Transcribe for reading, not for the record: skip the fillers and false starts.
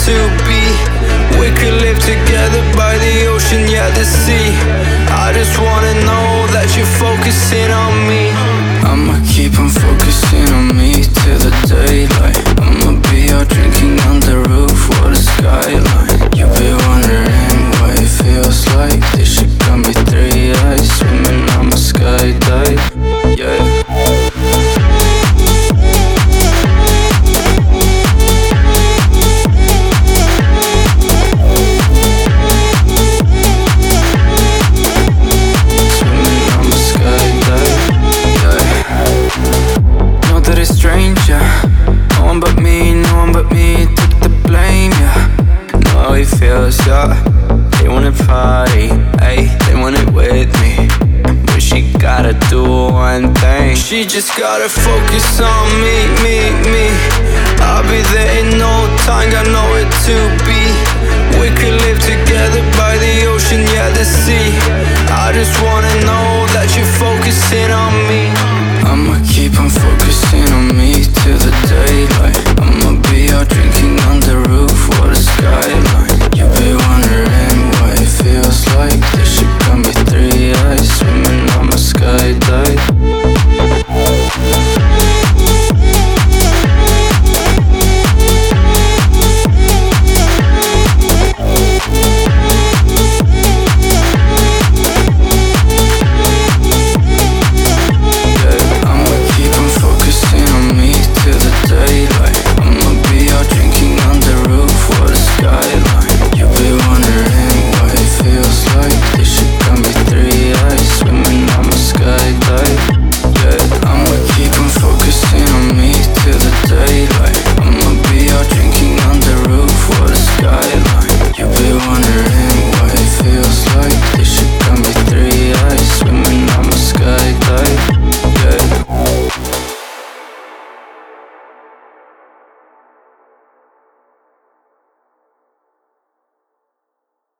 to be. We could live together by the ocean, yeah, the sea. I just wanna know that you're focusing on me. I'ma keep on focusing on me till the daylight. I'ma be out drinking on the roof, what a skyline. You be wondering what it feels like. This shit got me 3 eyes, swimming on my skydive, yeah. Stranger, no one but me took the blame, yeah. Know how it feels, yeah. They wanna party, ayy, they want it with me, but she gotta do one thing. She just gotta focus on me, me. I'll be there in no time, got nowhere to be. We could live together by the ocean, yeah, the sea. I just wanna know that you're focused